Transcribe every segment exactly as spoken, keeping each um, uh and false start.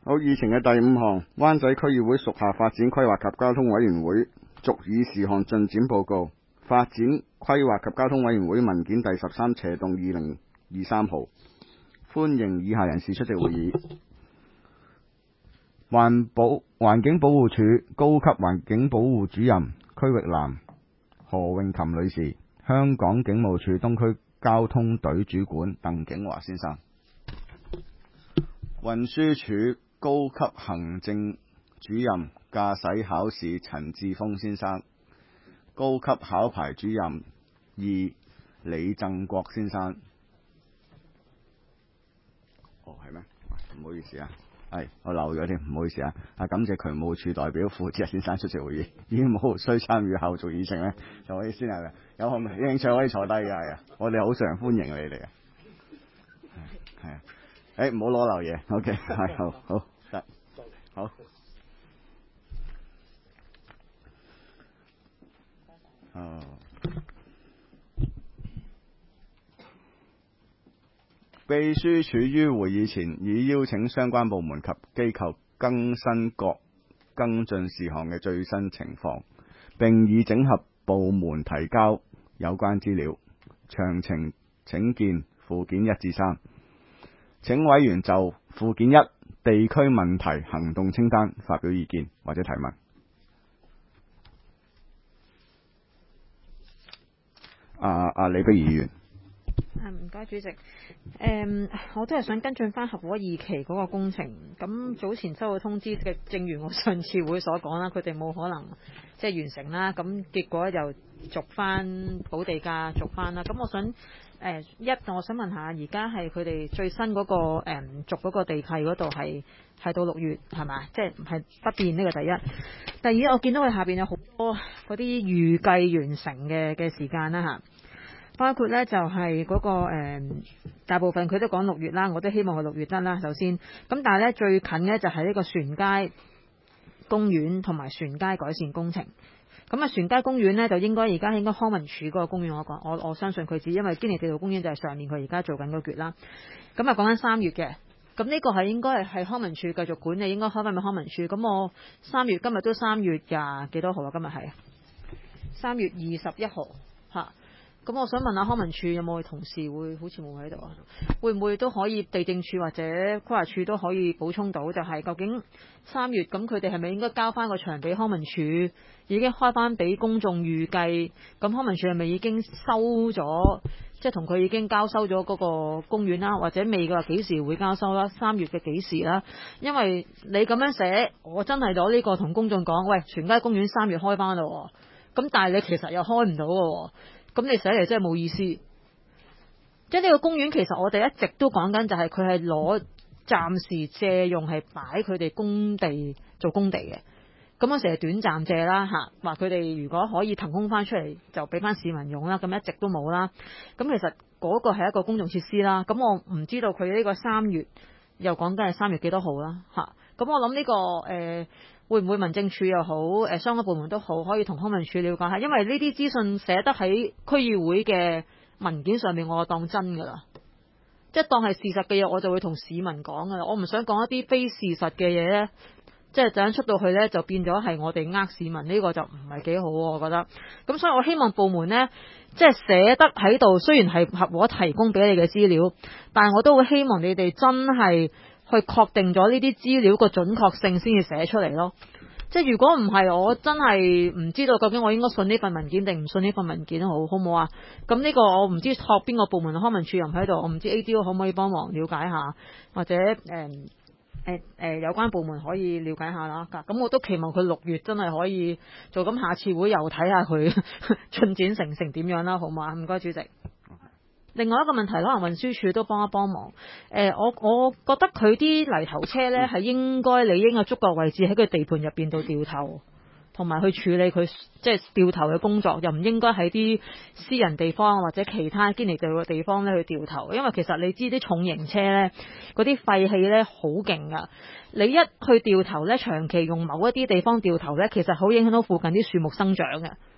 好，議程嘅第五項，灣仔區議會屬下發展規劃及交通委員會逐議事項進展報告，發展規劃及交通委員會文件第十三斜棟二零二三號，歡迎以下人士出席會議。環保環境保護署高級環境保護主任區域南何詠琴女士，香港警務處東區交通隊主管鄧景華先生，運輸署高級行政主任駕駛考試陳志峰先生，高級考牌主任二李正國先生。哦，係咩？唔好意思啊，係我漏咗添，唔好意思啊。啊，感謝渠務處代表傅志日先生出席會議，已經冇需參與後續議程咧，就可以先係有興興趣可以坐低嘅係啊，我哋好常歡迎你哋嘅，係啊。誒，唔好攞漏嘢 ，OK， 係好好得好。哦。秘書處於會議前已邀請相關部門及機構更新各跟進事項嘅最新情況，並已整合部門提交有關資料，詳情請見附件一至三。請委員就附件一地區問題行動清單發表意見或者提問。啊啊，李碧儀議員。 唔該，主席。誒、嗯，我都係想跟進翻合和二期嗰個工程。咁早前收到通知嘅，正如我上次會所講啦，佢哋冇可能即係完成啦。咁結果又續翻補地價，續翻啦。咁我想誒、呃、一，我想問下，而家係佢哋最新嗰、嗰個誒、嗯、續嗰個地契嗰度係係到六月係咪？即係係不變呢個第一。第二，我見到佢下邊有好多嗰啲預計完成嘅嘅時間啦嚇。包括咧就係嗰、那個誒、嗯，大部分佢都講六月啦，我都希望佢六月得啦。首先，咁但係咧最近咧就係呢個船街公園同埋船街改善工程。咁啊，船街公園咧就應該而家應該康文署嗰個公園，我講我我相信佢知，因為堅尼地道公園就係上面佢而家做緊嗰橛啦。咁啊講緊三月嘅，咁呢個係應該係係康文署繼續管理，應該開翻俾康文署。咁我三月今日都三月廿幾多號啊？今日係三月二十一號嚇。咁我想問下康文署有冇同事會好似冇喺度啊？會唔會都可以地政署或者規劃署都可以補充到？就係究竟三月咁佢哋係咪應該交翻個場俾康文署，已經開翻俾公眾預計？咁康文署係咪已經收咗，即係同佢已經交收咗嗰個公園啦？或者未嘅話幾時會交收啦？三月嘅幾時啦？因為你咁樣寫，我真係攞呢個同公眾講，喂，船街公園三月開翻咯。咁但係你其實又開唔到嘅。咁你寫嚟真係冇意思，即係呢個公園其實我哋一直都講緊，就係佢係攞暫時借用係擺佢哋工地做工地嘅。咁我成日短暫借啦嚇，話佢哋如果可以騰空翻出嚟就俾翻市民用啦。咁一直都冇啦。咁其實嗰個係一個公眾設施啦。咁我唔知道佢呢個三月又講緊係三月幾多號啦嚇。咁我諗呢個誒。呃會唔會民政處又好，誒相關部門都好，可以同康文署了解下，因為呢啲資訊寫得喺區議會嘅文件上面，我就當真㗎啦，即係當係事實嘅嘢，我就會同市民講㗎啦。我唔想講一啲非事實嘅嘢呢，即係陣出到去呢，就變咗係我哋呃市民，呢個就唔係幾好，我覺得。咁所以我希望部門呢，即係寫得喺度，雖然係合和提供俾你嘅資料，但係我都會希望你哋真係去確定咗呢啲資料個準確性先至寫出嚟咯。即係如果唔係，我真係唔知道究竟我應該信呢份文件定唔信呢份文件好，好唔好啊？咁呢個我唔知託邊個部門，康文署又唔喺度，我唔知 A D O 可唔可以幫忙了解下，或者誒誒誒有關部門可以了解下啦。咁我都期望佢六月真係可以做，咁下次會又睇下佢進展成成點樣啦，好嘛？唔該，主席。另外一個問題，可能運輸署都幫一幫忙。誒、呃，我我覺得佢啲泥頭車呢係應該理應有足夠位置喺佢地盤入邊度掉頭，同埋去處理佢即係掉頭嘅工作，又唔應該喺啲私人地方或者其他堅尼地道嘅地方呢去掉頭。因為其實你知啲重型車呢，嗰啲廢氣呢好勁㗎。你一去掉頭呢，長期用某一啲地方掉頭呢，其實好影響到附近啲樹木生長嘅。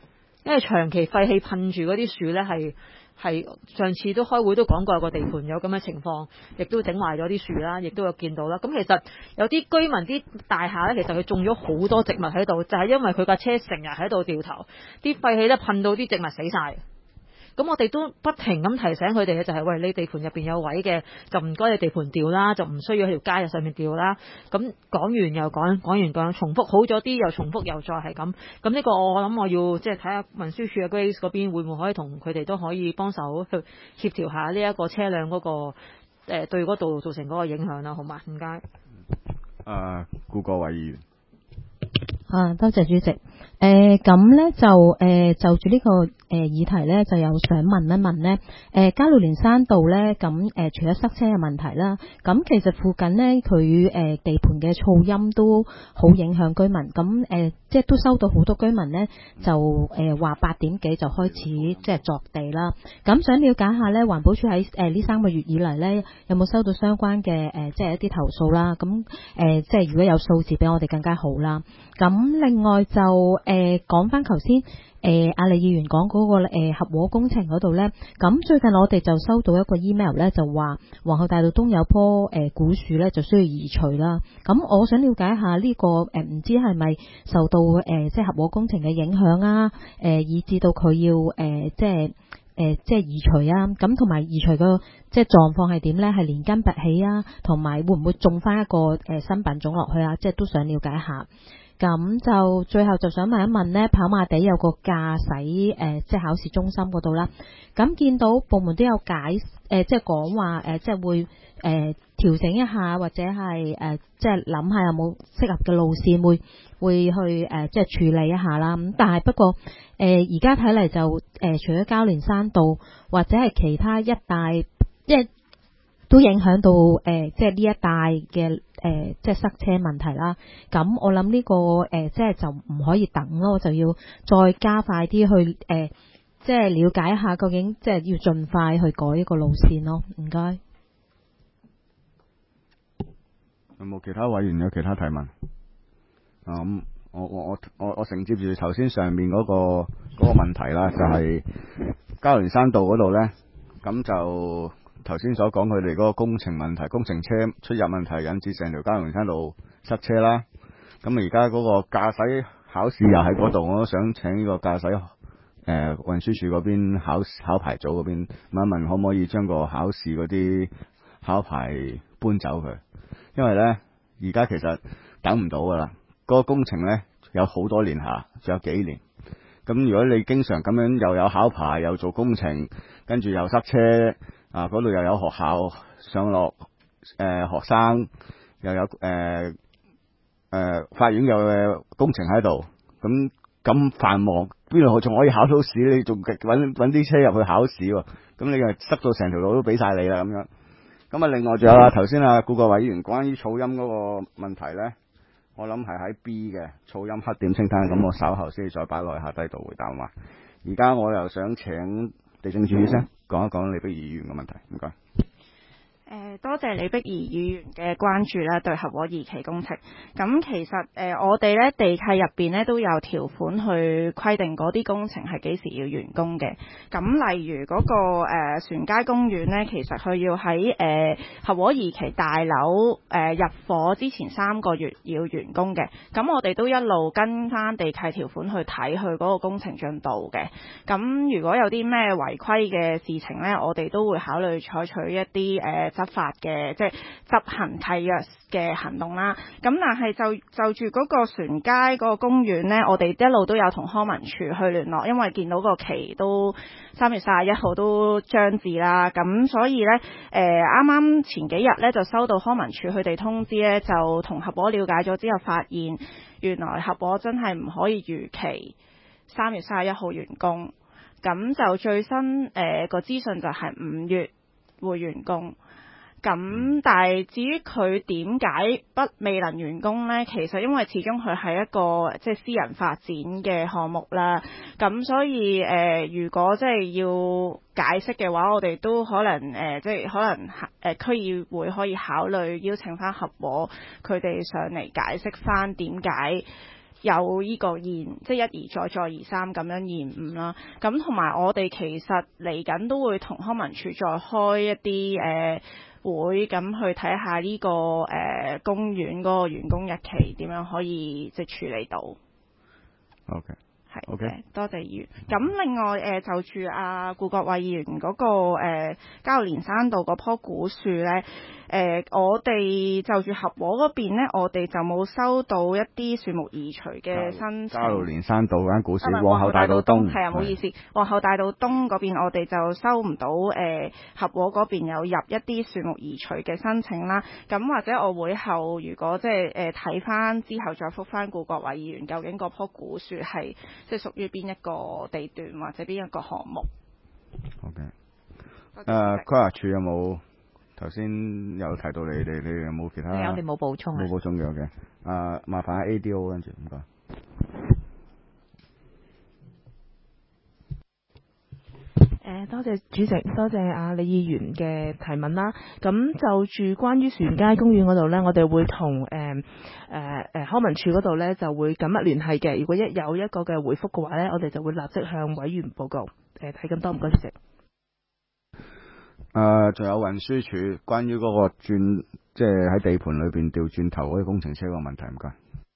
因為長期廢氣噴住嗰啲樹咧係。係上次都開會都講過有個地盤有咁嘅情況，亦都整壞咗啲樹啦，亦都有見到啦。咁其實有啲居民啲大廈咧，其實佢種咗好多植物喺度，就係、是、因為佢架車成日喺度掉頭，啲廢氣咧噴到啲植物死晒。咁我哋都不停咁提醒佢哋嘅就係、是，喂，你地盤入邊有位嘅，就唔該你地盤掉啦，就唔需要喺條街上面掉啦。咁講完又講，講完講，重複好咗啲，又重複又再係咁。咁呢個我諗我要即係睇下運輸署嘅 Grace 嗰邊會唔會可以同佢哋都可以幫手去協調下呢一個車輛嗰、那個誒、呃、對嗰度造成嗰個影響啦，好嘛？唔該。 啊，顧國偉議員。 啊，多謝主席。誒咁咧就誒、呃、就住呢、這個誒、呃、議題咧，就有想問一問咧。誒、呃、加路連山道咧，咁誒、呃、除咗塞車嘅問題啦，咁其實附近咧佢誒地盤嘅噪音都好影響居民。咁誒、呃、即係都收到好多居民咧，就誒話八點幾就開始即係鑿地啦。咁想了解下咧，環保署喺誒呢三個月以嚟咧，有冇收到相關嘅誒、呃、即係一啲投訴啦？咁誒、呃、即係如果有數字俾我哋更加好啦。咁另外就誒講翻頭先誒阿李議員講嗰個誒合和工程嗰度咧，咁最近我哋就收到一個 email 咧，就話皇后大道東有棵誒古樹咧，就需要移除啦。咁我想了解一下呢個誒唔知係咪受到誒即係合和工程嘅影響啊？誒以至到佢要誒即係誒即係移除啊？咁同埋移除個即係狀況係點咧？係連根拔起啊？同埋會唔會種翻一個誒新品種落去啊？即係都想了解一下。咁就最後就想問一問呢，跑馬地有個駕駛誒即係考試中心嗰度啦。咁見到部門都有解誒、呃，即係講話誒，即係會誒、呃、調整一下，或者係誒、呃、即係諗下有冇適合嘅路線會會去誒、呃、即係處理一下啦。咁但係不過誒而家睇嚟就誒、呃、除咗加連山道或者係其他一帶，即係都影響到誒、呃、即係呢一帶嘅。誒、呃，即係塞車問題啦。咁我諗呢、這個誒、呃，即係就唔可以等咯，就要再加快啲去誒、呃，即係了解一下究竟，即係要盡快去改一個路線咯。唔該。 有冇其他委員有其他提問？啊、嗯，我我我我我承接住頭先上面嗰、那個嗰、那個問題啦，就係、是、加連山道嗰度咧，咁就。頭先所講佢哋嗰個工程問題，工程車出入問題引致成條加連山道塞車啦。咁而家嗰個駕駛考試又喺嗰度，我都想請呢個駕駛誒運輸署嗰邊考考牌組嗰邊問一問，可唔可以將個考試嗰啲考牌搬走佢？因為咧而家其實等唔到噶啦，嗰個工程咧有好多年下，仲有幾年。咁如果你經常咁樣又有考牌又做工程，跟住又塞車。啊！嗰度又有學校上落，誒、呃、學生又有誒誒、呃呃、法院又有工程喺度，咁咁繁忙，邊度仲可以考到試？你仲揾揾啲車入去考試喎？咁你又塞到成條路都俾晒你啦咁樣。咁啊，另外仲有啊，頭先啊，顧國偉議員關於噪音嗰個問題咧，我諗係喺 B 嘅噪音黑點清單，咁我稍後先再擺落去下低度回答嘛。而家我又想請地政署先講一講李碧儀議員嘅問題，唔該。 誒，多謝李碧儀議員嘅關注啦，對合和二期工程。咁其實誒、呃，我哋咧地契入邊咧都有條款去規定嗰啲工程係幾時要完工嘅。咁例如嗰、那個誒、呃、船街公園咧，其實佢要喺誒、呃、合和二期大樓誒、呃、入伙之前三個月要完工嘅。咁我哋都一路跟翻地契條款去睇佢嗰個工程進度嘅。咁如果有啲咩違規嘅事情咧，我哋都會考慮採取一啲誒、呃執法嘅即係執行契約嘅行動啦。咁但係就就住嗰個船街嗰個公園呢，我哋一路都有同康文署去聯絡，因為見到個期都三月三十一號都將至啦。咁所以呢，誒啱啱前幾日呢，就收到康文署佢哋通知呢，就同合和了解咗之後，發現原來合和真係唔可以如期三月三十一號完工。咁就最新誒個資訊就係五月會完工。咁但係至於佢點解不未能完工呢？其實因為始終佢係一個即係私人發展嘅項目啦。咁所以誒、呃，如果即係要解釋嘅話，我哋都可能誒、呃，即係可能誒、呃、區議會可以考慮邀請翻合和佢哋上嚟解釋翻點解有呢個延，即係一而再再而三咁樣延誤啦。咁同埋我哋其實嚟緊都會同康文署再開一啲誒、呃、會，咁去睇下呢個誒、呃、公園嗰個完工日期點樣可以即係處理到。 OK。 係 OK， 多謝議員。咁另外誒、呃、就住阿顧國偉議員嗰、那個誒加路連山道嗰棵古樹咧，誒、呃、我哋就住合和嗰邊咧，我哋就冇收到一啲樹木移除嘅申請。 加路連山道嗰間古樹， 啊、 皇后大道東係啊，唔好意思，皇后大道東嗰邊我哋就收唔到誒、呃、合和嗰邊有入一啲樹木移除嘅申請啦。咁或者我會後如果即係誒睇翻之後再覆翻顧國偉議員，究竟嗰棵古樹係即係屬於邊一個地段或者邊一個項目 ？OK。誒，規劃署有冇頭先有提到你哋？你哋有冇其他？ 我哋冇補充啊。 冇補充嘅 OK。誒，麻煩 A D O 跟住唔該。 誒，多謝主席，多謝阿李議員嘅提問啦。咁就住關於船街公園嗰度呢，我哋會同誒誒誒康文署嗰度呢就會緊密聯繫嘅。如果一有一個嘅回覆嘅話呢，我哋就會立即向委員報告。誒，睇咁多，唔該主席。 誒，仲有運輸署關於嗰個轉，即係喺地盤裏邊調轉頭嗰啲工程車個問題，唔該。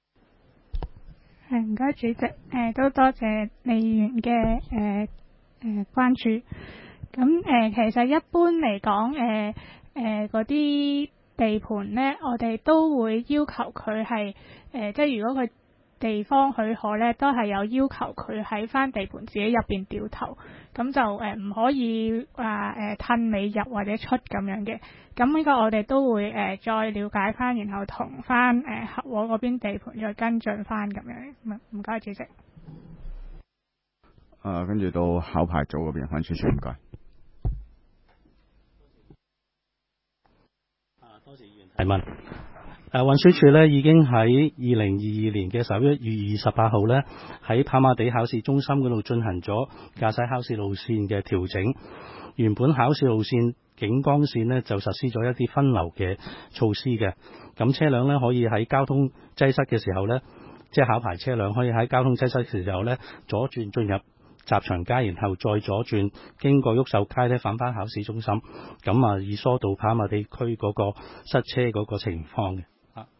係唔該主席，誒、呃、都多謝李議員嘅誒誒關注。咁誒、呃、其實一般嚟講，誒誒嗰啲地盤咧，我哋都會要求佢係誒，即係如果佢地方許可咧，都係有要求佢喺翻地盤自己入邊掉頭，咁就誒唔、呃、可以話誒褪尾入或者出咁樣嘅。咁呢個我哋都會誒、呃、再了解翻，然後同翻誒合和嗰邊地盤再跟進翻咁樣。唔唔該，主席。 誒，跟住到考牌組嗰邊，運輸署唔該。 啊，多謝議員提問。誒運輸署咧已經喺二零二二年嘅十一月二十八號咧，喺跑馬地考試中心嗰度進行咗駕駛考試路線嘅調整。原本考試路線警光線呢就實施咗一啲分流嘅措施嘅，咁車輛咧可以喺交通擠塞嘅時候咧，即係考牌車輛可以喺交通擠塞嘅時候咧左轉進入集祥街，然後再左轉經過毓秀街咧返返考試中心，咁啊以疏導跑馬地區嗰個塞車嗰個情況嘅。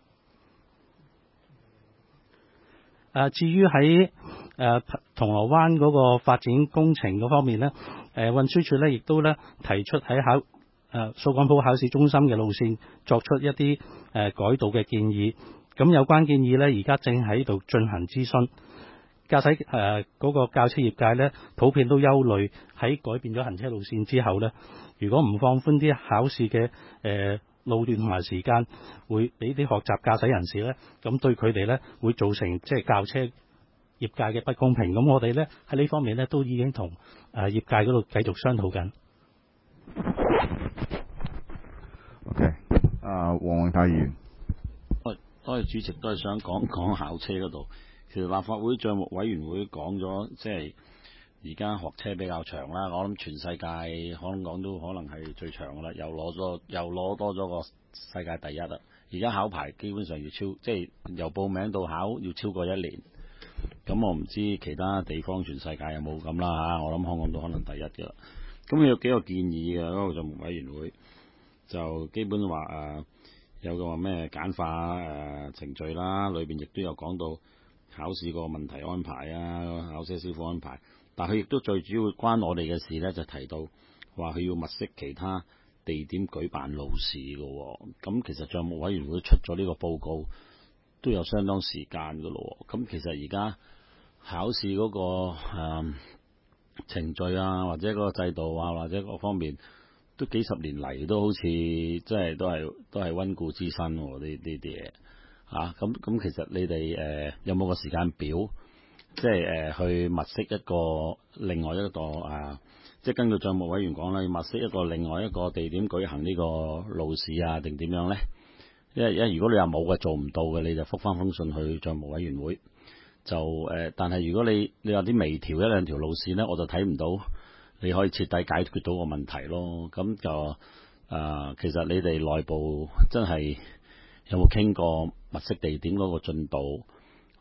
誒，至於喺誒銅鑼灣嗰個發展工程嗰方面呢，誒運輸署呢亦都呢提出喺考誒掃桿埔考試中心嘅路線作出一啲誒改道嘅建議。咁有關建議呢，而家正喺度進行諮詢。駕駛誒嗰個教車業界呢，普遍都憂慮喺改變咗行車路線之後呢，如果唔放寬啲考試嘅誒。呃路段同埋時間，會俾啲學習駕駛人士呢，咁對佢哋呢會造成即係教車業界嘅不公平。咁我哋呢喺呢方面呢都已經同誒業界嗰度繼續商討緊。 OK，啊，黃永泰議員， 多多謝主席，都係想講講考車嗰度。其實立法會帳目委員會講咗，即係而家學車比較長啦，我諗全世界香港都可能係最長噶啦，又攞咗又攞多咗個世界第一啦。而家考牌基本上要超，即係由報名到考要超過一年。咁我唔知其他地方全世界有冇咁啦嚇，我諗香港都可能第一嘅啦。咁有幾個建議嘅嗰個帳目委員會，就基本話誒、呃、有個話咩簡化誒、呃、程序啦，裏邊亦都有講到考試個問題安排啊，考車師傅安排。但佢亦都最主要關我哋嘅事呢，就提到話佢要物色其他地點舉辦路試嘅喎。咁其實帳目委員會出咗呢個報告都有相當時間嘅咯。咁其實而家考試嗰、嗰個、呃、程序啊，或者嗰個制度啊，或者各方面都幾十年嚟都好似即係都係都係溫故知新喎。呢呢啲嘢嚇咁咁，其實你哋誒、呃、有冇個時間表？即係誒去物色一個另外一個啊，即係根據帳目委員講啦，要物色一個另外一個地點舉行呢個路試啊，定點樣呢？因為因為如果你話冇嘅做唔到嘅，你就覆翻封信去帳目委員會。就誒、呃，但係如果你你話啲微調一兩條路線呢，我就睇唔到你可以徹底解決到個問題咯。咁就誒、呃，其實你哋內部真係有冇傾過物色地點嗰個進度？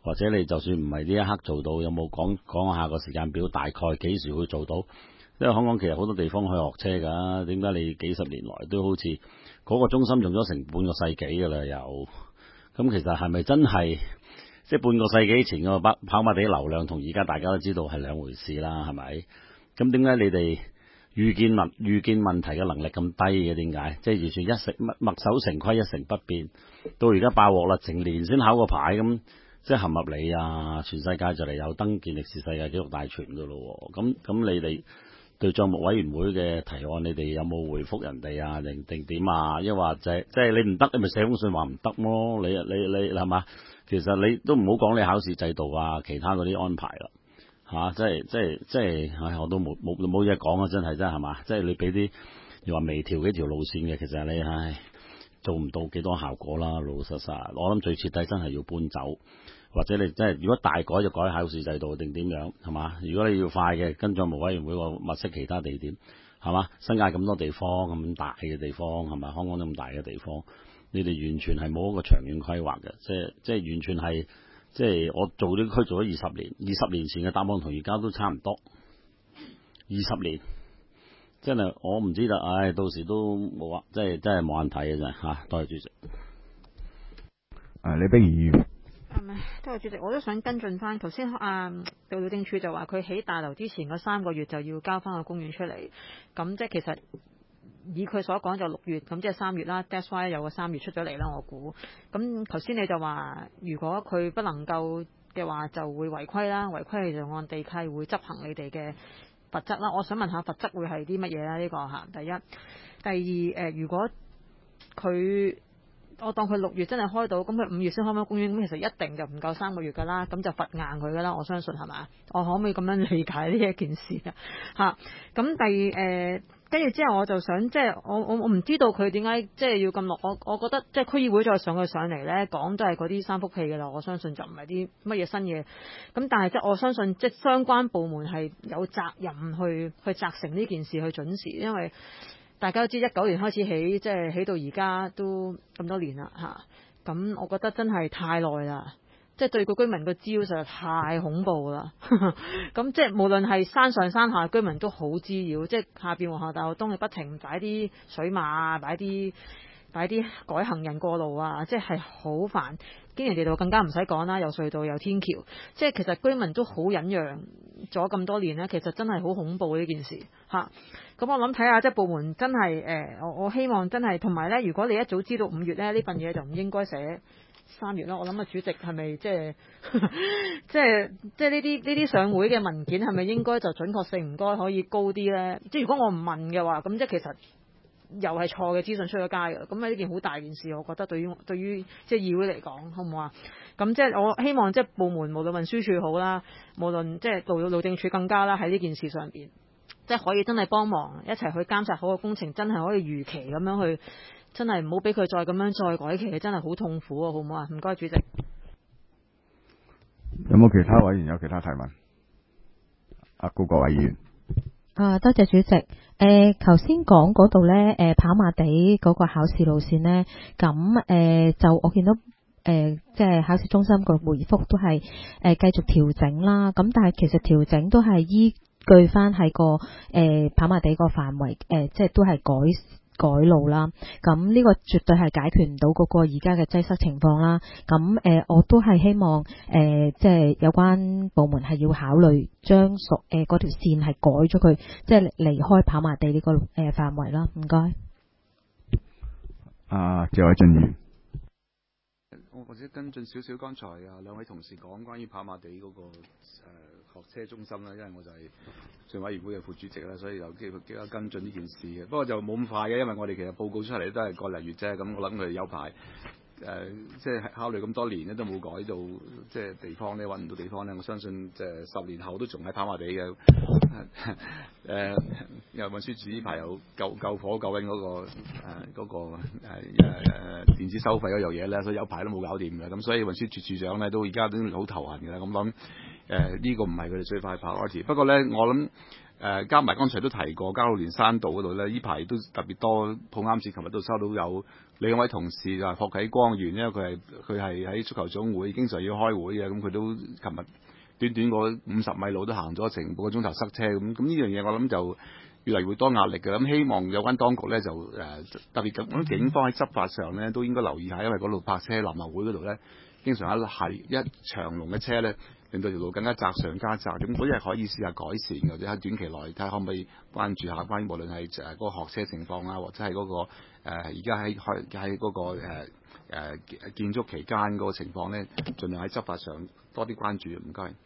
或者你就算唔係呢一刻做到，有冇講講下個時間表，大概幾時會做到？因為香港其實好多地方去學車㗎，點解你幾十年來都好似嗰個中心用咗成半個世紀㗎啦？又咁其實係咪真係即係半個世紀前個跑跑馬地流量同而家大家都知道係兩回事啦？係咪？咁點解你哋預見問預見問題嘅能力咁低嘅？點解？即係完全一成墨墨守成規，一成不變，到而家爆鑊啦，成年先考個牌咁，即係合唔合理啊？全世界就嚟有登健力士世界紀錄大全㗎咯，咁咁你哋對帳目委員會嘅提案，你哋有冇回覆人哋啊？定定點啊？抑或就係即係你唔得，你咪寫封信話唔得咯？你你你係嘛？其實你都唔好講你考試制度啊，其他嗰啲安排啦，嚇、啊！即係即係即係，唉，我都冇冇冇嘢講啊！真係真係係嘛？即係你俾啲又話微調幾條路線嘅，其實你唉做唔到幾多效果啦，老老實實。我諗最徹底真係要搬走。或者你真係如果大改就改考試制度定點樣係嘛？如果你要快嘅，跟帳目委員會個物色其他地點係嘛？新界咁多地方咁大嘅地方係咪？香港咁大嘅地方，你哋完全係冇一個長遠規劃嘅，即係即係完全係即係我做呢區做咗二十年，二十年前嘅答案同而家都差唔多，二十年真係我唔知啦，唉，到時都冇啊，即係真係冇眼睇嘅啫嚇。多謝主席。 誒，李碧儀議員。 多謝主席，我都想跟進翻頭先啊，道路政處就話佢起大樓之前嗰三個月就要交翻個公園出嚟，咁即係其實以佢所講就六月，咁即係三月啦。That's why 有個三月出咗嚟啦，我估。咁頭先你就話，如果佢不能夠嘅話，就會違規啦，違規就按地契會執行你哋嘅罰則啦。我想問下罰則會係啲乜嘢啦？呢個嚇第一，第二誒、呃，如果佢我當佢六月真係開到，咁佢五月先開返公園，咁其實一定就唔夠三個月㗎啦，咁就罰硬佢㗎啦，我相信係嘛？我可唔可以咁樣理解呢一件事啊？嚇，咁第誒，跟、呃、住之後我就想，即係我我我唔知道佢點解即係要咁落，我我覺得即係區議會再上佢上嚟咧，講都係嗰啲三幅屁㗎啦，我相信就唔係啲乜嘢新嘢。咁但係即係我相信，即係相關部門係有責任去去責成呢件事去準時，因為大家都知一九年開始起，即係起到而家都咁多年啦嚇。咁我覺得真係太耐啦，即係對個居民個滋擾實在太恐怖啦。咁即係無論係山上山下居民都好滋擾，即係下邊皇后大道東你不停擺啲水馬啊，擺啲擺啲改行人過路啊，即係好煩。經人地道更加唔使講啦，有隧道有天橋，即係其實居民都好忍讓咗咁多年咧，其實真係好恐怖呢件事嚇。咁我諗睇下即係部門真係誒，我我希望真係同埋咧，如果你一早知道五月咧呢份嘢就唔應該寫三月咯。我諗啊，主席係咪即係即係即係呢啲呢啲上會嘅文件係咪應該就準確性唔該可以高啲咧？即係如果我唔問嘅話，咁即係其實又係錯嘅資訊出咗街嘅，咁啊呢件好大件事，我覺得對於對於即係議會嚟講，好唔好啊？咁即係我希望即係部門無論運輸署好啦，無論即係路路政署更加啦，喺呢件事上邊，即係可以真係幫忙一齊去監察好個工程，真係可以如期咁樣去，真係唔好俾佢再咁樣再改期，真係好痛苦啊！好唔好啊？唔該，主席。 有冇其他委員有其他提問？阿高國偉議員。 啊，多謝主席。誒、呃，頭先講嗰度咧，誒、呃，跑馬地嗰個考試路線咧，咁誒、呃、就我見到誒、呃，即係考試中心個回覆都係誒、呃、繼續調整啦。咁但係其實調整都係依據翻喺個誒、呃、跑馬地個範圍，誒、呃、即係都係改改路啦。咁呢個絕對係解決唔到嗰個而家嘅擠塞情況啦。咁誒、呃，我都係希望誒、呃，即係有關部門係要考慮將屬誒嗰條線係改咗佢，即係離開跑馬地呢、這個誒範圍啦。唔該。 啊，謝偉俊議員。 我或者跟進少少，剛才啊兩位同事講關於跑馬地嗰、那個誒、呃、學車中心啦，因為我就係上委員會嘅副主席啦，所以有機會即刻跟進呢件事嘅。不過就冇咁快嘅，因為我哋其實報告出嚟都係個零月啫，咁我諗佢哋有排誒，即係考慮咁多年咧都冇改到，即係地方咧揾唔到地方咧，我相信即係十年後都仲喺跑馬地嘅。誒、呃，因為運輸署呢排有救救火救緊嗰、那個誒嗰、呃那個誒誒、呃、電子收費嗰樣嘢咧，所以有排都冇搞掂嘅。咁所以運輸署署長咧都而家都好頭痕嘅啦。咁諗誒呢個唔係佢哋最快 priority。不過咧，我諗呃、加埋剛才都提過，加路連山道嗰度咧，呢排都特別多，碰啱似琴日都收到有兩位同事就係霍啟光員，因為佢係佢係喺足球總會經常要開會嘅，咁佢都琴日短短嗰五十米路都行咗成半個鐘頭塞車咁，咁呢樣嘢我諗就越嚟越多壓力嘅，咁希望有關當局咧就誒、呃、特別咁，咁警方喺執法上咧都應該留意下，因為嗰度泊車南華會嗰度咧，經常一係一長龍嘅車咧，令到條路更加窄上加窄，咁嗰啲係可以試下改善，或者喺短期內睇下可唔可以關注下關於無論係誒嗰個學車情況啊，或者係嗰、嗰個誒而家喺開喺嗰個誒誒、呃、建築期間嗰個情況咧，盡量喺執法上多啲關注，唔該。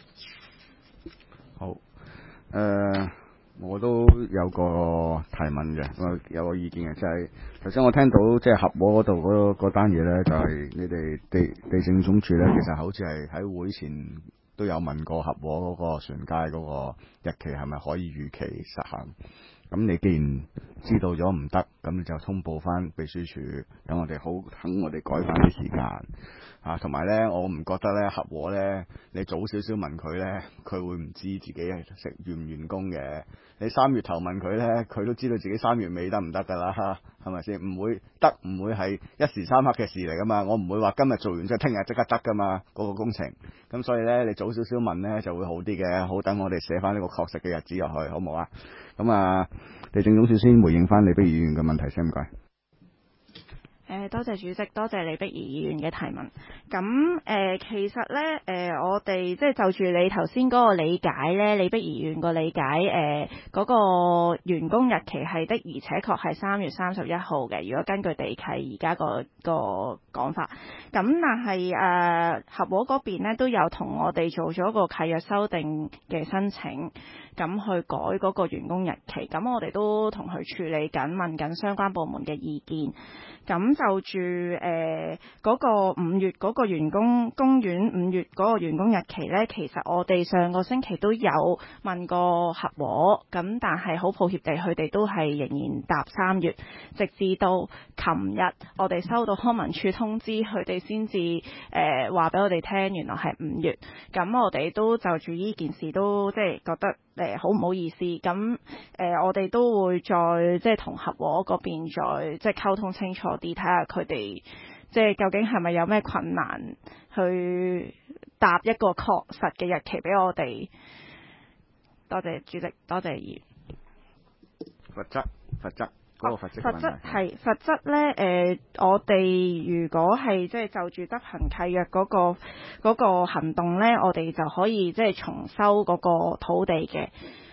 好，誒、呃。我都有個提問嘅，我有個意見嘅，就係頭先我聽到即係合和嗰度嗰嗰單嘢咧，就係、是、你哋地地政總署咧，其實好似係喺會前都有問過合和嗰個船街嗰個日期係咪可以預期實行？咁你既然知道咗唔得，咁你就通報翻秘書處，等我哋好等我哋改翻啲時間啊。同埋咧，我唔覺得咧合和咧，你早少少問佢咧，佢會唔知自己係食完唔完工嘅。你三月頭問佢咧，佢都知道自己三月尾得唔得㗎啦，係咪先？唔會得，唔會係一時三刻嘅事嚟㗎嘛。我唔會話今日做完之後聽日即刻得㗎嘛，嗰、嗰個工程。咁所以咧，你早少少問咧就會好啲嘅，好等我哋寫翻呢個確實嘅日子入去，好唔好啊？咁啊，地政總署先回應翻李碧儀議員嘅問題先，唔該。 誒，多謝主席，多謝李碧儀議員嘅提問。咁誒、呃，其實咧，誒、呃，我哋即係就住你頭先嗰個理解咧，李碧儀議員個理解，誒、呃，嗰、那個完工日期係的，而且確係三月三十一號嘅。如果根據地契而家個個講法，咁但係誒、呃，合和嗰邊咧都有同我哋做咗個契約修訂嘅申請，咁去改嗰個完工日期。咁我哋都同佢處理緊，問緊相關部門嘅意見。咁就住誒嗰個五月嗰個完工公園五月嗰個完工日期呢，其實我哋上個星期都有問過合和，咁但係好抱歉地，佢哋都係仍然答三月，直至到琴日我哋收到康文署通知，佢哋先至誒話俾我哋聽，原來係五月。咁我哋都就住呢件事都即係覺得誒好唔好意思，咁誒、呃、我哋都會再即係同合和嗰邊再即係溝通清楚啲，睇下佢哋即係究竟係咪有咩困難去答一個確實嘅日期俾我哋。多謝主席，多謝議員。 罰則，罰則。嗰個罰則罰則係罰則咧，誒、呃，我哋如果係即係就住執行契約嗰、嗰個嗰個行動咧，我哋就可以即係重收嗰個土地嘅，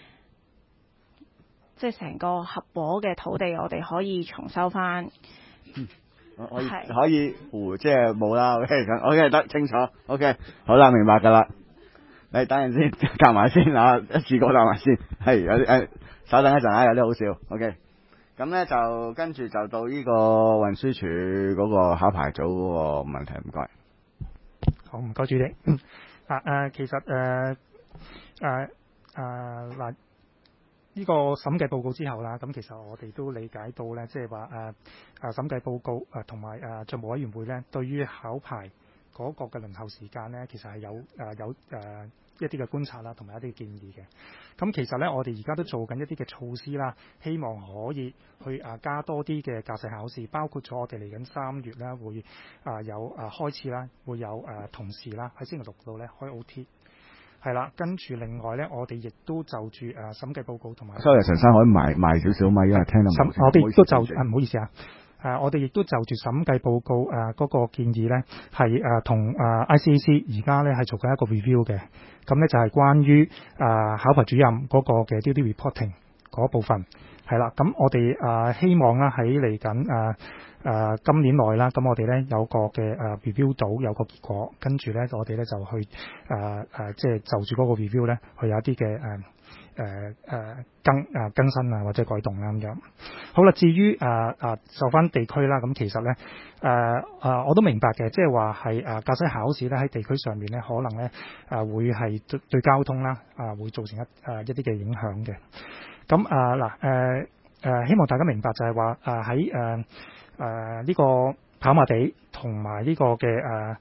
即係成個合和嘅土地，我哋可以重收翻。 嗯，可以可以胡，即係冇啦。OK，咁 OK 得清楚。OK， 好啦，明白㗎啦。你等陣先，夾埋先啊，一次過夾埋先。係有啲誒，稍等一陣啊，有啲好笑。OK。咁咧就跟住就到呢個運輸署嗰個考牌組嗰個問題，唔該。 好，唔該主席。啊誒、呃，其實誒誒誒嗱，呢個審計報告之後啦，咁其實我哋都理解到咧，即係話誒誒審計報告誒同埋誒帳務委員會咧，對於考牌嗰個嘅輪候時間咧，其實係有誒、呃、有誒。呃一啲嘅觀察啦，同埋一啲建議嘅。咁其實咧，我哋而家都做緊一啲嘅措施啦，希望可以去啊加多啲嘅駕駛考試，包括咗我哋嚟緊三月啦，會啊有啊開始啦，會有誒、啊、同事啦喺星期六度咧開 O T。係啦，跟住另外咧，我哋亦都就住誒審計報告同埋。 sorry，陳生可以埋埋少少咪，因為聽得唔好。 我哋亦都就啊，唔好意思啊。誒、啊，我哋亦都就住審計報告誒嗰、啊那個建議咧，係誒同誒 I C A C 而家咧係做緊一個 review 嘅。咁咧就係關於誒、啊、考牌主任嗰個嘅 duty reporting 嗰部分係啦。咁我哋誒、啊、希望啦喺嚟緊誒誒今年內啦，咁我哋咧有個嘅誒 review 到有個結果，跟住咧我哋咧就去誒誒、啊、即係就住嗰個 review 咧去有一啲嘅誒。誒誒更誒更新啊或者改動啦咁樣。好啦，至於誒誒就翻地區啦，咁其實咧誒誒我都明白嘅，即係話係誒駕駛考試咧喺地區上面咧，可能咧誒會係對對交通啦啊會造成一誒一啲嘅影響嘅。咁啊嗱誒誒希望大家明白就係話誒喺誒誒呢個跑馬地同埋呢個嘅誒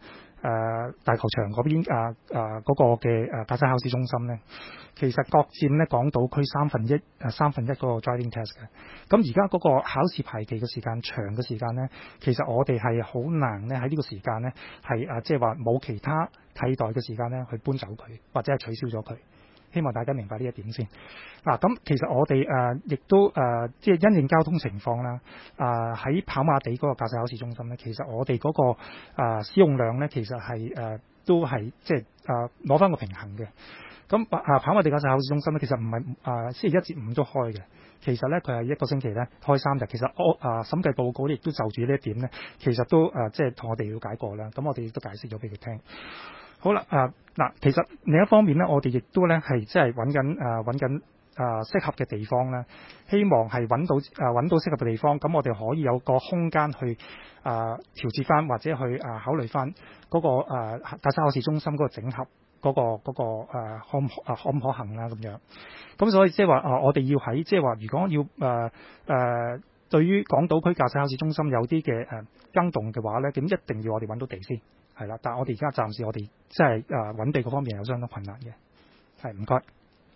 呃、大球場嗰邊啊啊嗰個嘅誒駕駛考試中心咧，其實各佔咧港島區三分一誒三分一嗰個 driving test 嘅。咁而家嗰個考試排期嘅時間長嘅時間咧，其實我哋係好難咧喺呢個時間咧係誒即係話冇其他替代嘅時間咧去搬走佢，或者係取消咗佢。希望大家明白呢一點先。嗱、啊，咁其實我哋誒亦都誒、呃、即係因應交通情況啦。啊、呃，喺跑馬地嗰個駕駛考試中心咧，其實我哋嗰、那個、呃、使用量咧，其實係誒、呃、都係即係誒攞翻個平衡嘅。咁啊跑馬地駕駛考試中心咧，其實唔係啊星期一至五都開嘅。其實咧佢係一個星期咧開三日。其實我啊審計報告咧亦都就住呢一點咧，其實都誒、呃、即係同我哋了解過啦。咁我哋亦都解釋咗俾佢聽。好啦，啊嗱，其實另一方面咧，我哋亦都咧係即係揾緊誒揾緊誒適合嘅地方咧，希望係揾到誒揾到適合嘅地方，咁我哋可以有個空間去誒、呃、調節翻，或者去誒、呃、考慮翻嗰個誒駕駛考試中心嗰個整合嗰、嗰個嗰、嗰個誒、呃、可唔可可唔可行啦咁樣。咁所以即係話啊，我哋要喺即係話，如果要誒誒、呃呃、對於港島區駕駛考試中心有啲嘅誒更動嘅話咧，咁一定要我哋揾到地先。係啦，但係我哋而家暫時我哋即係誒揾地嗰方面有相當困難嘅，係唔該。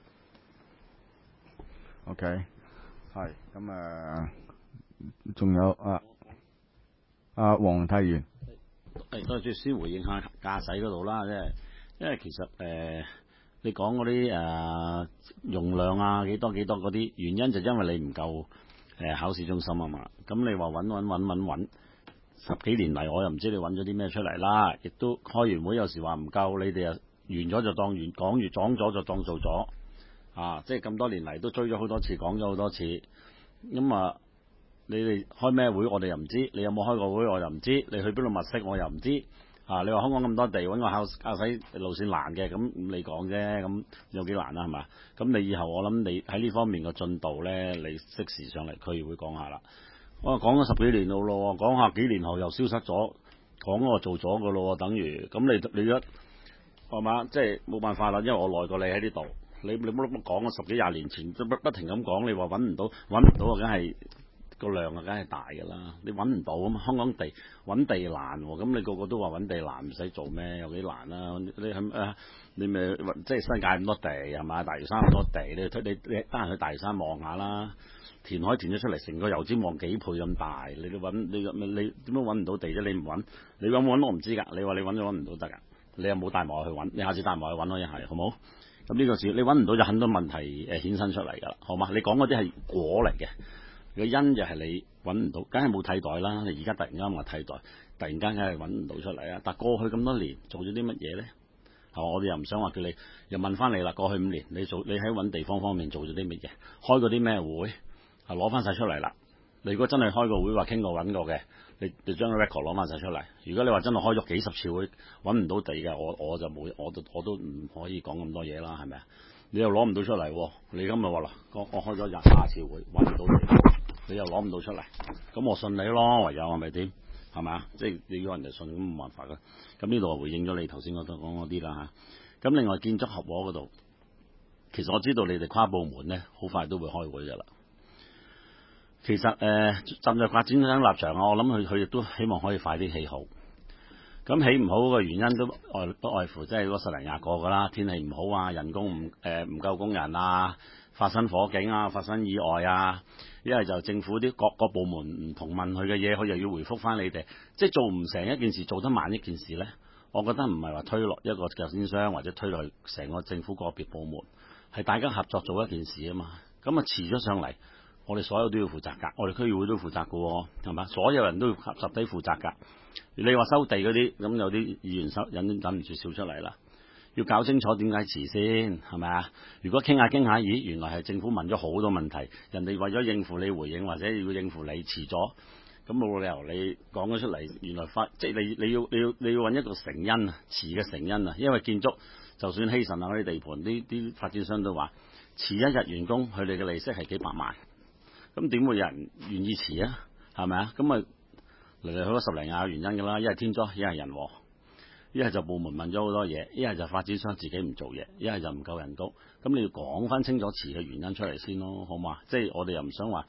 OK，係咁誒，仲有啊啊黃泰源， 誒多謝先回應下駕駛嗰度啦，即係因為其實誒、呃、你講嗰啲誒容量啊幾多幾多嗰啲原因就因為你唔夠誒、呃、考試中心啊嘛，咁你話揾揾揾揾揾。十幾年嚟，我又唔知你揾咗啲咩出嚟啦。亦都開完會，有時話唔夠，你哋又完咗就當完，講完講咗就當做咗啊！即係咁多年嚟都追咗好多次，講咗好多次。咁、嗯、啊，你哋開咩會，我哋又唔知。你有冇開過會，我又唔知。你去邊度物色，我又唔知。啊！你話香港咁多地揾個考駕駛路線難嘅，咁你講啫，咁有幾難啊？係嘛？咁你以後我諗你喺呢方面嘅進度咧，你適時上嚟區議會講下啦。我講咗十幾年咯，講下幾年後又消失咗，講我做咗噶咯，等於咁你你一係嘛，即係冇辦法啦，因為我耐過你喺呢度，你你乜乜講啊，十幾廿年前不不停咁講，你話揾唔到揾唔到啊，梗係個量啊，梗係大噶啦，你揾唔到啊嘛，香港地揾地難，咁你個個都話揾地難，唔使做咩，有幾難啊？你係誒，你咪即係新界咁多地係嘛，大嶼山咁多地，你推你你得閒去大嶼山望下啦。填海填咗出嚟，成個油尖旺幾倍咁大，你都揾你你你點樣揾唔到地啫？你唔揾，你揾揾我唔知㗎。你話你揾咗揾唔到得㗎？你又冇帶埋我去揾，你下次帶埋我去揾咯，一係好冇？咁呢個事你揾唔到就很多問題誒衍生出嚟㗎啦，好嘛？你講嗰啲係果嚟嘅，個因就係你揾唔到，梗係冇替代啦。你而家突然間話替代，突然間梗係揾唔到出嚟啊！但過去咁多年做咗啲乜嘢咧？係嘛？我哋又唔想話叫你，又問翻你啦。過去五年你做你喺揾地方方面做咗啲乜嘢？開過啲咩會？係攞翻晒出嚟啦！你如果真係開個會話傾過揾過嘅，你你將個 record 攞翻晒出嚟。如果你話真係開咗幾十次會揾唔到地嘅，我我就冇，我都我都唔可以講咁多嘢啦，係咪啊？你又攞唔到出嚟，你今日話啦，我我開咗廿卅次會揾唔到地，你又攞唔到出嚟，咁我信你咯，唯有係咪點？係咪啊？即係你要人哋信咁冇辦法㗎。咁呢度回應咗你頭先我都講嗰啲啦嚇。咁另外建築合和嗰度，其實我知道你哋跨部門咧，好快都會開會㗎啦。其實誒，站在發展商立場啊，我諗佢佢亦都希望可以快啲起好。咁起唔好嘅原因都外不外乎即係嗰十零廿個噶啦，天氣唔好啊，人工唔誒唔夠工人啊，發生火警啊，發生意外啊，一係就政府啲各個部門唔同問佢嘅嘢，佢又要回覆翻你哋，即係做唔成一件事，做得慢一件事咧，我覺得唔係話推落一個發展商或者推落去成個政府個別部門，係大家合作做一件事啊嘛，咁啊遲咗上嚟。我哋所有都要負責㗎，我哋區議會都負責㗎喎，係嘛？所有人都要集體負責㗎。你話收地嗰啲，咁有啲議員收忍忍唔住笑出嚟啦。要搞清楚點解遲先，係咪啊？如果傾下傾下，咦，原來係政府問咗好多問題，人哋為咗應付你回應或者要應付你遲咗，咁冇理由你講咗出嚟，原來發即係你你要你要你要揾一個成因啊，遲嘅成因啊，因為建築就算希慎啊嗰啲地盤，啲啲發展商都話遲一日完工，佢哋嘅利息係幾百萬。咁點會有人願意遲啊？係咪啊？咁咪嚟嚟去去十零廿個原因㗎啦，一係天災，一係人禍，一係就部門問咗好多嘢，一係就發展商自己唔做嘢，一係就唔夠人工。咁你要講翻清楚遲嘅原因出嚟先咯，好嘛？即係我哋又唔想話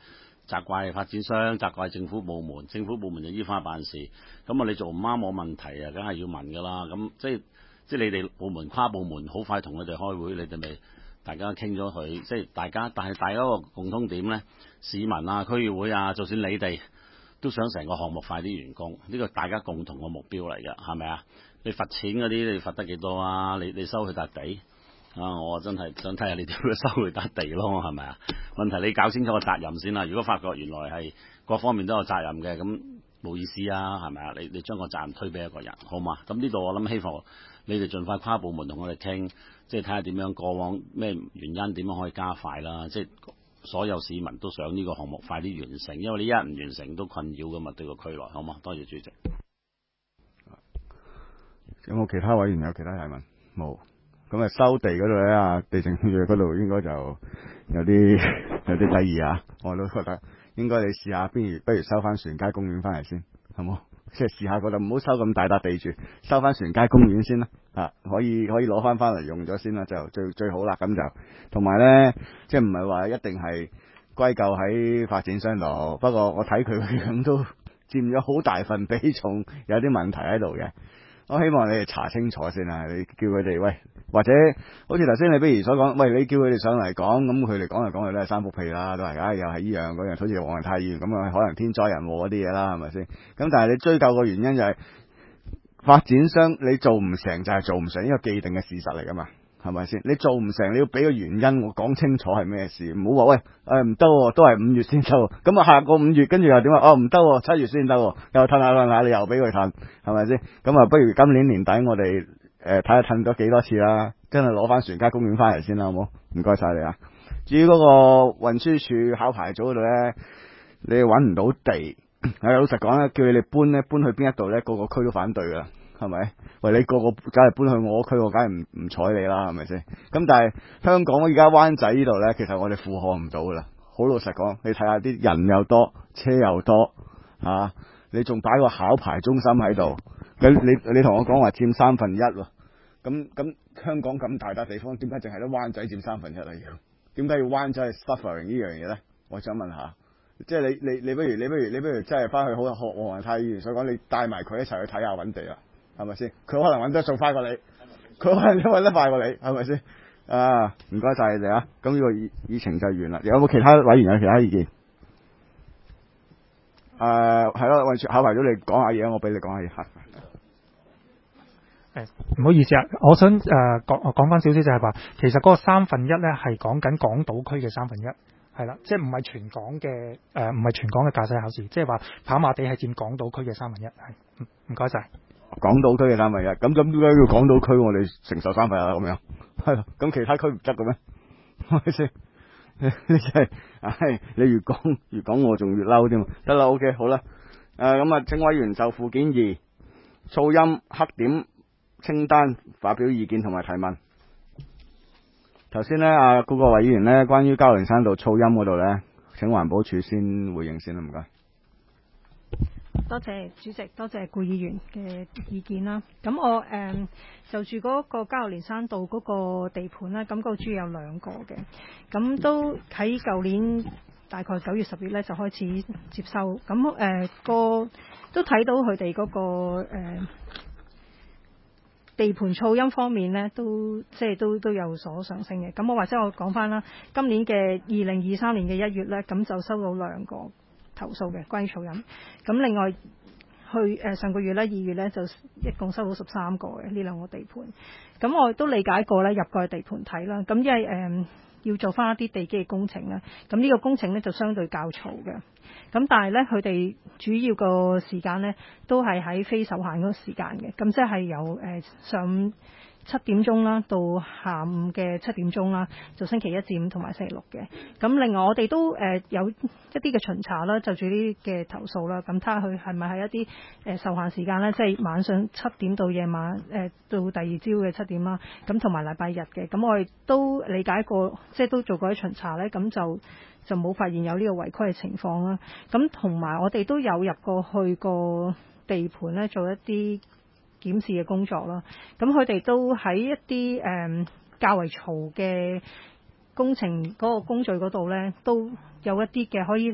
責怪發展商，責怪政府部門，政府部門就依法辦事。咁啊，你做唔啱冇問題啊，梗係要問㗎啦。咁即係即係你哋部門跨部門好快同佢哋開會，你哋咪大家傾咗佢，即係大家，但係大家個共通點呢，市民啊、區議會啊，就算你哋都想成個項目快啲完工，呢個大家共同嘅目標嚟㗎，係咪啊？你罰錢嗰啲，你罰得幾多啊？你你收佢笪地啊？我真係想睇下你點樣收佢笪地咯，係咪啊？問題你搞清楚個責任先啦。如果發覺原來係各方面都有責任嘅，咁冇意思啊，係咪啊？你你將個責任推俾一個人，好嘛？咁呢度我諗希望你哋盡快跨部門同我哋傾，即係睇下點樣過往咩原因點樣可以加快啦。即係所有市民都想呢個項目快啲完成，因為你一唔完成都困擾噶嘛對個區內，好嘛？多謝主席。 有冇其他委員有其他提問？冇。咁啊，收地嗰度咧啊，地政處嗰度應該就有啲有啲得意啊！我都覺得應該你試下，不如不如收翻船街公園翻嚟先，好冇？即係試下嗰度，唔好收咁大笪地住，收翻船街公園先啦。啊，可以可以攞翻翻嚟用咗先啦，就最最好啦。咁就同埋咧，即係唔係話一定係歸咎喺發展商度，不過我睇佢嘅樣都佔咗好大份比重，有啲問題喺度嘅。我希望你哋查清楚先啊！你叫佢哋喂，或者好似頭先你比如所講，喂，你叫佢哋上嚟講，咁佢哋講嚟講去都係三幅屁啦，都係，唉、哎，又係依樣嗰樣，好似黃仁泰議員咁啊，可能天災人禍嗰啲嘢啦，係咪先？咁但係你追究個原因就係、是、發展商你做唔成就係做唔成，呢個既定嘅事實嚟噶嘛，係咪先？你做唔成你要俾個原因，我講清楚係咩事，唔好話喂，誒唔得，都係五月先收，咁啊下個五月跟住又點啊？哦唔得，七月先得，又褪下褪下，你又俾佢褪，係咪先？咁啊不如今年年底我哋誒睇下褪咗幾多次啦，真係攞翻船街公園翻嚟先啦，好冇？唔該晒你啊！至於嗰個運輸署考牌組嗰度咧，你揾唔到地，係老實講咧，叫你哋搬咧，搬去邊一度咧，個個區都反對噶啦。係咪？喂，你個個梗係搬去我區，我梗係唔唔睬你啦，係咪先？咁但係香港而家灣仔呢度咧，其實我哋負荷唔到噶啦。好老實講，你睇下啲人又多，車又多，啊！你仲擺個考牌中心喺度，你你你同我講話佔三分一喎，咁咁香港咁大笪地方，點解淨係得灣仔佔三分一啊？要點解要灣仔係 suffering 呢樣嘢咧？我想問下，即係你你你不如你不如你不如真係翻去好學黃仁泰議員所講，你帶埋佢一齊去睇下揾地啊！係咪先？佢可能揾得數快過你，佢可能都揾得快過你，係咪先？啊，唔該晒你哋啊！咁呢個議議程就完啦。有冇其他委員有其他意見？誒、呃，係咯，運輸考牌咗你講下嘢，我俾你講下嘢。 誒，唔好意思啊，我想誒講講翻少少就係話，其實嗰個三分一咧係講緊港島區嘅三分一，係啦，即係唔係全港嘅誒，唔係全港嘅駕駛考試，即係話跑馬地係佔港島區嘅三分一，係，唔該晒。 港島區嘅三分一，咁咁點解要港島區我哋承受三分一啊？咁樣係咯，咁其他區唔得嘅咩？係咪先？你真係，唉，你越講越講，我仲越嬲添。得啦 ，OK， 好啦，誒咁啊，請委員就附件二噪音黑點清單發表意見同埋提問。頭先咧，啊嗰個委員咧，關於交流山道噪音嗰度咧，請環保署先回應先啦，唔該。 多謝主席，多謝顧議員嘅意見啦。咁我誒、嗯、就住嗰個交流連山道嗰個地盤啦，咁個主要有兩個嘅，咁都喺舊年大概九月十月咧就開始接收，咁誒、呃、個都睇到佢哋嗰個誒、呃、地盤噪音方面咧，都即係都都有所上升嘅。咁我或者我講翻啦，今年嘅二零二三年嘅一月咧，咁就收到兩個投訴嘅關於噪音，咁另外去誒、呃、上個月咧二月咧就一共收到十三個嘅呢兩個地盤，咁我都理解過咧入過去地盤睇啦，咁因為誒、呃、要做翻一啲地基嘅工程啦，咁呢個工程咧就相對較嘈嘅，咁但係咧佢哋主要個時間咧都係喺非受限嗰個時間嘅，咁即係由誒、呃、上午七點鐘啦，到下午嘅七點鐘啦，就星期一至五同埋星期六嘅。咁另外我哋都誒、呃、有一啲嘅巡查啦，就住呢啲嘅投訴啦。咁睇下佢係咪係一啲誒、呃、受限時間咧，即係晚上七點到夜晚誒、呃、到第二朝嘅七點啦。咁同埋禮拜日嘅。咁我哋都理解過，即係都做過啲巡查咧，咁就就冇發現有呢個違規嘅情況啦。咁同埋我哋都有入過去個地盤咧，做一啲檢視嘅工作啦，咁佢哋都喺一啲誒、嗯、較為嘈嘅工程嗰個工序嗰度咧，都有一啲嘅可以誒、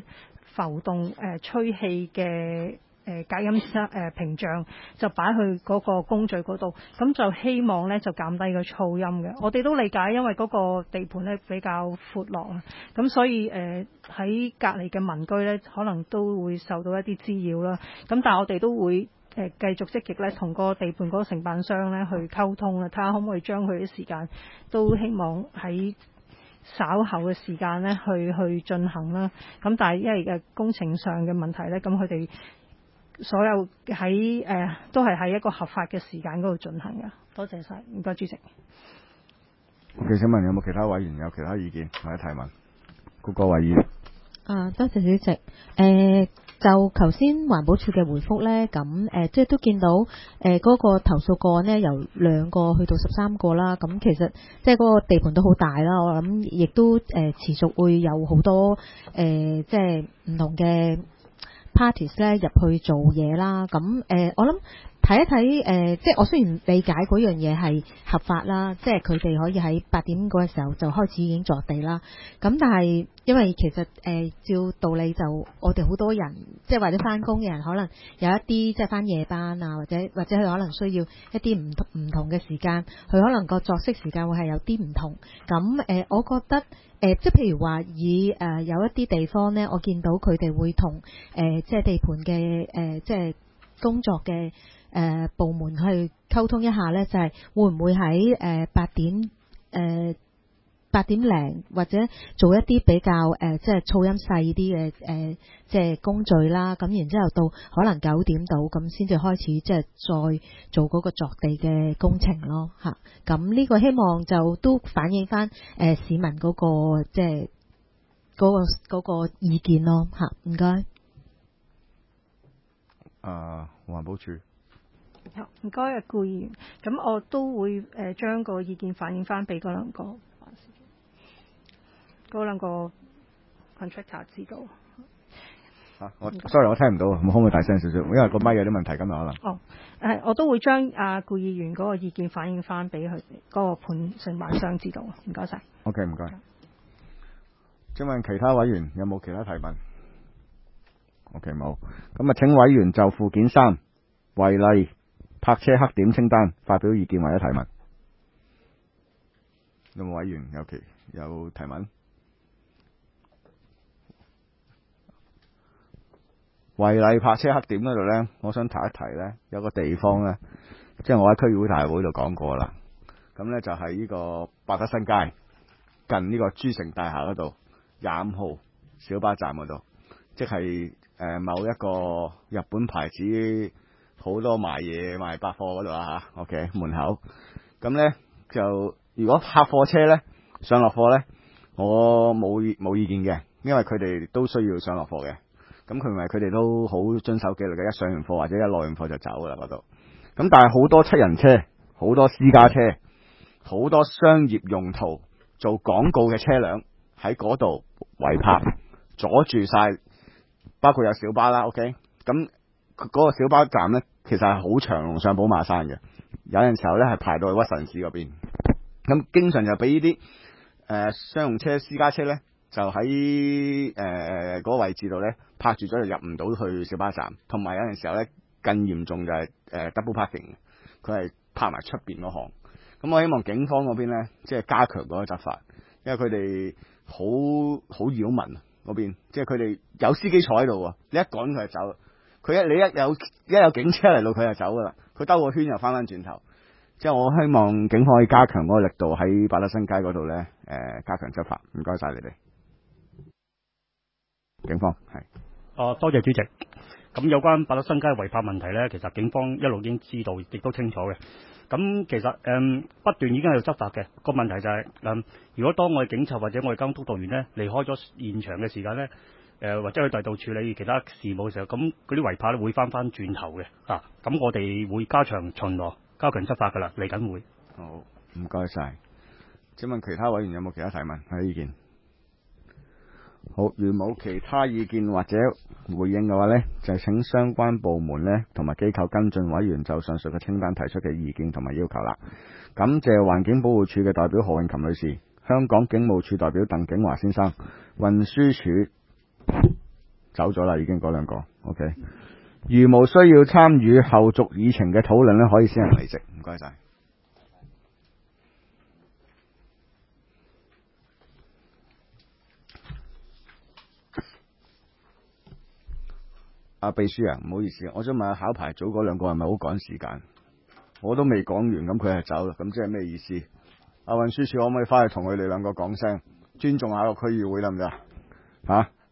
浮動誒、呃、吹氣嘅。誒隔音室誒屏障就擺去嗰個工序嗰度，咁就希望咧就減低個噪音嘅。我哋都理解，因為嗰個地盤咧比較闊落啊，咁所以誒喺、呃、隔離嘅民居咧，可能都會受到一啲滋擾啦。咁但係我哋都會誒、呃、繼續積極咧，同個地盤嗰個承辦商咧去溝通啦，睇下可唔可以將佢啲時間都希望喺稍後嘅時間咧去去進行啦。咁但係因為嘅工程上嘅問題咧，咁佢哋所有喺誒、呃、都係喺一個合法嘅時間嗰度進行嘅。多謝晒，唔該主席。 OK，請問有冇其他委員有其他意見或者提問？嗰個位議員。 啊，多謝主席。誒、呃，就頭先環保署嘅回覆呢，咁誒、呃，即係都見到誒嗰、呃那個投訴個案呢，由兩個去到十三個啦。咁其實即係嗰個地盤都好大啦，我諗亦都誒、呃、持續會有好多誒、呃、即係唔同嘅parties 咧入去做嘢啦，咁誒、呃、我諗睇一睇誒、呃，即係我雖然理解嗰樣嘢係合法啦，即係佢哋可以喺八點嗰個時候就開始已經着地啦，咁但係因為其實誒、呃、照道理就我哋好多人即係或者翻工嘅人可能有一啲即係翻夜班啊，或者或者佢可能需要一啲唔同唔同嘅時間，佢可能個作息時間會係有啲唔同，咁誒、呃、我覺得。誒、呃，即係譬如話，以誒、呃、有一啲地方咧，我見到佢哋會同誒、呃、即係地盤嘅誒即係工作嘅誒、呃、部門去溝通一下咧，就係、是、會唔會喺誒八點誒八點零或者做一啲比較誒、呃、即係噪音細啲嘅誒即係工序啦，咁然之後到可能九點到咁先至開始即係再做嗰個鑿地嘅工程咯嚇。咁呢個希望就都反映翻誒、呃、市民嗰、嗰個即係嗰個嗰個意見咯嚇。唔該。 啊，環保署。 好，唔該啊，顧議員。咁我都會誒、呃、將個意見反映翻俾嗰兩個。嗰兩個 contractor 知道。 啊，我 sorry 我聽唔到，可唔可以大聲少少？因為個咪有啲問題，今日可能。 哦，誒，我都會將阿顧議員嗰個意見反映翻俾佢嗰個盤承辦商知道。唔該晒。 OK， 唔該。請問其他委員有冇其他提問 ？OK， 冇。咁啊，請委員就附件三違例泊車黑點清單發表意見或者提問。有冇委員有其有提問？違例泊車黑點嗰度呢，我想提一提呢，有個地方呢，即係我喺區議會大會度講過啦。咁呢就係呢個百德新街近呢個珠城大廈嗰度廿五號小巴站嗰度，即係誒某一個日本牌子好多賣嘢賣百貨嗰度啊吓。OK， 門口咁呢就如果客貨車呢，上落貨呢，我冇冇意見嘅，因為佢哋都需要上落貨嘅。咁佢咪佢哋都好遵守紀律嘅，一上完貨或者一落完貨就走噶啦嗰度。咁但係好多七人車、好多私家車、好多商業用途做廣告嘅車輛喺嗰度違泊，阻住晒，包括有小巴啦。OK， 咁嗰個小巴站呢，其實係好長龍上寶馬山嘅，有陣時候呢係排到去屈臣氏嗰邊。咁經常就俾呢啲誒商用車、私家車呢，就喺誒嗰個位置度呢，泊住咗就入唔到去小巴站，同埋有陣時候呢，更嚴重就係誒 double parking，佢係泊埋出邊嗰行。咁我希望警方嗰邊呢，即係加強嗰個執法，因為佢哋好好擾民嗰邊，即係佢哋有司機坐喺度喎，你一趕佢就走，佢一你一有一有警車嚟到佢就走噶啦，佢兜個圈又翻翻轉頭。即係我希望警方可以加強嗰個力度喺百德新街嗰度呢，誒、呃、加強執法。唔該晒你哋，警方係。 哦，多謝主席。咁有關百德新街違泊問題呢，其實警方一路已經知道，亦都清楚嘅。咁其實誒、嗯、不斷已經喺度執法嘅。個問題就係、是、誒、嗯，如果當我哋警察或者我哋交通督導員呢離開咗現場嘅時間呢，誒、呃、或者去第度處理其他事務嘅時候，咁嗰啲違泊咧會翻翻轉頭嘅。啊，咁我哋會加強巡邏。加強執法噶啦，嚟緊會。 好，唔該晒。請問其他委員有冇其他提問或者意見？好，如冇其他意見或者回應嘅話呢，就請相關部門呢同埋機構跟進委員就上述嘅清單提出嘅意見同埋要求啦。感謝環境保護署嘅代表何永琴女士，香港警務處代表鄧景華先生，運輸署走咗啦，已經嗰兩個。OK， 如無需要參與後續議程嘅討論咧，可以先行離席。唔該晒。阿秘書啊，唔好意思，我想問下考牌組嗰兩個係咪好趕時間？我都未講完，咁佢係走啦，咁即係咩意思？阿運輸署可唔可以翻去同佢哋兩個講聲，尊重下個區議會得唔得啊？嚇？